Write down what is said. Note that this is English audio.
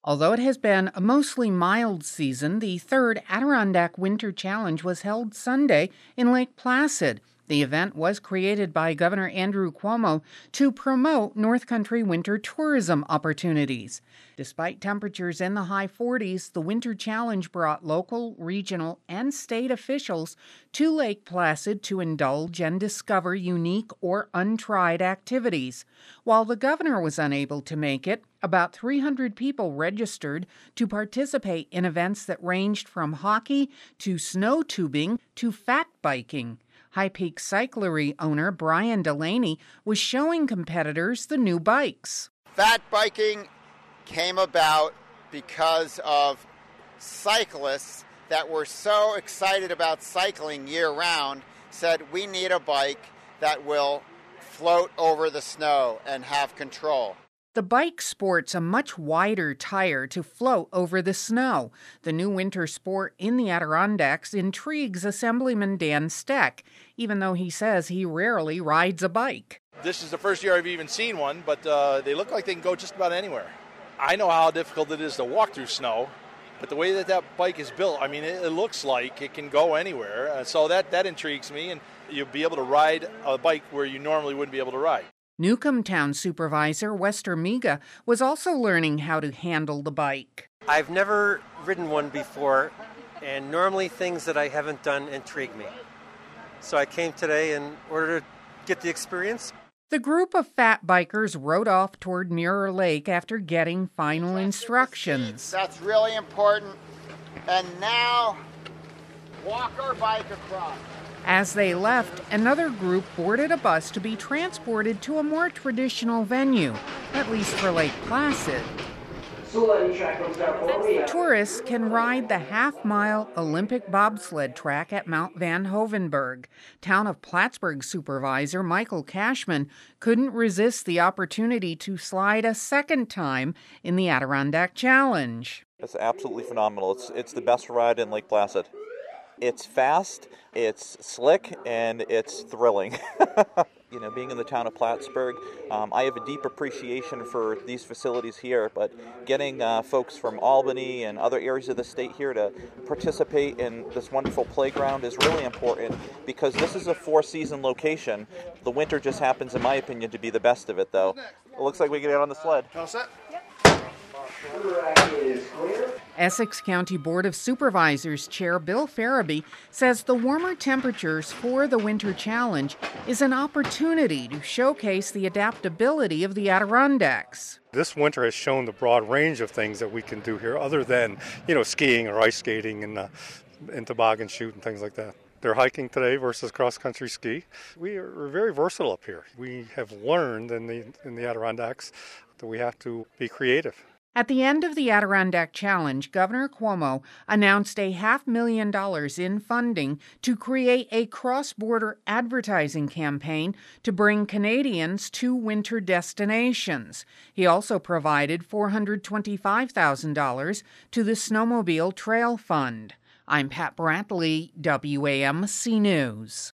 Although it has been a mostly mild season, the third Adirondack Winter Challenge was held Sunday in Lake Placid. The event was created by Governor Andrew Cuomo to promote North Country winter tourism opportunities. Despite temperatures in the high 40s, the Winter Challenge brought local, regional, and state officials to Lake Placid to indulge and discover unique or untried activities. While the governor was unable to make it, about 300 people registered to participate in events that ranged from hockey to snow tubing to fat biking. High Peak Cyclery owner Brian Delaney was showing competitors the new bikes. Fat biking came about because of cyclists that were so excited about cycling year-round said we need a bike that will float over the snow and have control. The bike sports a much wider tire to float over the snow. The new winter sport in the Adirondacks intrigues Assemblyman Dan Steck, even though he says he rarely rides a bike. This is the first year I've even seen one, but they look like they can go just about anywhere. I know how difficult it is to walk through snow, but the way that bike is built, I mean, it looks like it can go anywhere. So that intrigues me, and you'll be able to ride a bike where you normally wouldn't be able to ride. Newcomb Town Supervisor Wester Miga was also learning how to handle the bike. I've never ridden one before, and normally things that I haven't done intrigue me. So I came today in order to get the experience. The group of fat bikers rode off toward Mirror Lake after getting final instructions. That's really important. And now, walk our bike across. As they left, another group boarded a bus to be transported to a more traditional venue, at least for Lake Placid. Tourists can ride the half-mile Olympic bobsled track at Mount Van Hovenberg. Town of Plattsburgh Supervisor Michael Cashman couldn't resist the opportunity to slide a second time in the Adirondack Challenge. It's absolutely phenomenal. It's the best ride in Lake Placid. It's fast, it's slick, and it's thrilling. Being in the town of Plattsburgh, I have a deep appreciation for these facilities here, but getting folks from Albany and other areas of the state here to participate in this wonderful playground is really important because this is a four-season location. The winter just happens, in my opinion, to be the best of it, though. It looks like we can get on the sled. All set? Essex County Board of Supervisors Chair Bill Farabee says the warmer temperatures for the Winter Challenge is an opportunity to showcase the adaptability of the Adirondacks. This winter has shown the broad range of things that we can do here other than, skiing or ice skating and toboggan shoot and things like that. They're hiking today versus cross-country ski. We are very versatile up here. We have learned in the Adirondacks that we have to be creative. At the end of the Adirondack Challenge, Governor Cuomo announced $500,000 in funding to create a cross-border advertising campaign to bring Canadians to winter destinations. He also provided $425,000 to the Snowmobile Trail Fund. I'm Pat Brantley, WAMC News.